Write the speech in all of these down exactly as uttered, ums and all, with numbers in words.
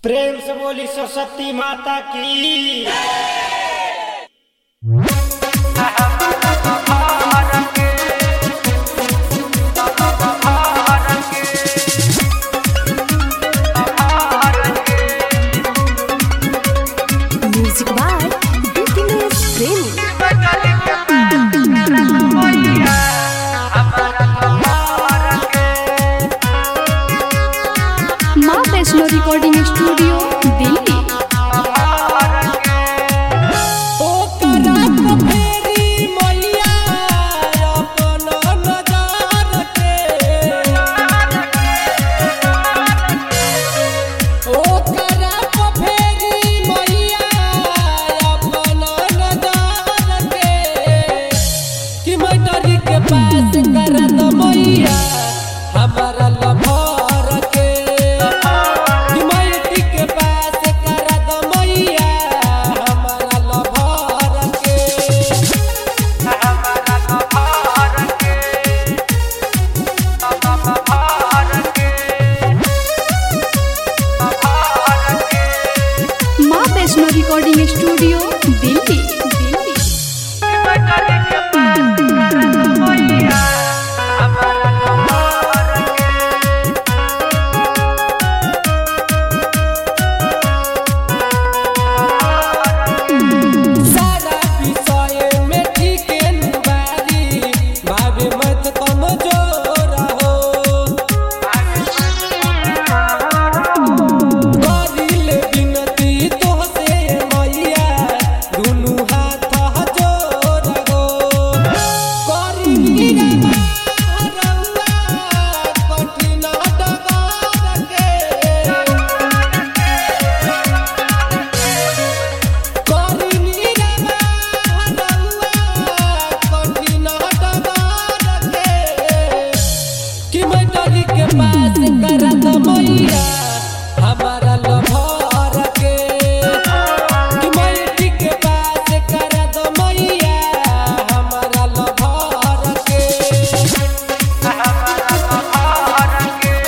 प्रेम से बोली सरस्वती माता की। म्यूजिक बाय दिनेश प्रेमी। माँ वैष्णो रिकॉर्डिंग स्टूडियो दिल्ली। हमारा लभर के हिमायती के पास कर द मैया, हमारा लभर के हमारा लभर के लभर के माँ वैष्णो रिकॉर्डिंग स्टूडियो दिल्ली दिल्ली। हमारा लभर के हिमायती के पास कर द मैया, हमारा लभर के हमारा लभर के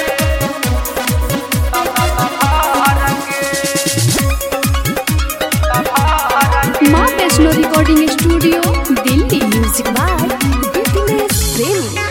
माँ Vaishno recording studio Delhi. Music by Dinesh Premi.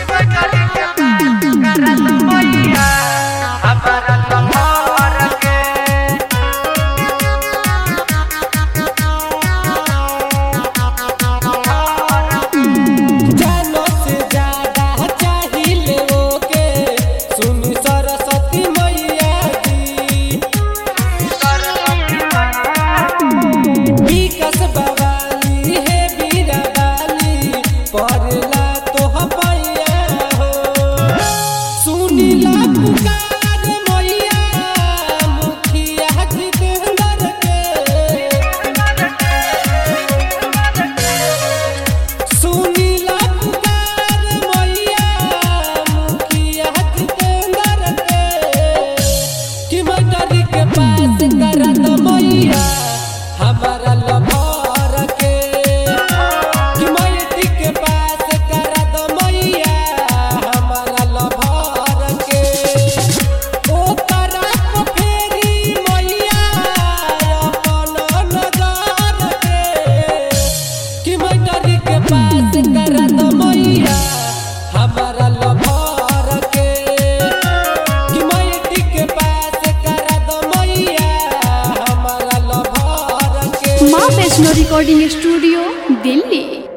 हमारा लभर के हिमायती के पास कर द मैया, हमारा लभर के ओ तरफ फेरी मैया अपन नजर के हिमायती के पास कर द मैया, हमारा लभर के हिमायती के पास कर द मैया, हमारा लभर के। माँ वैष्णो रिकॉर्डिंग स्टूडियो दिल्ली।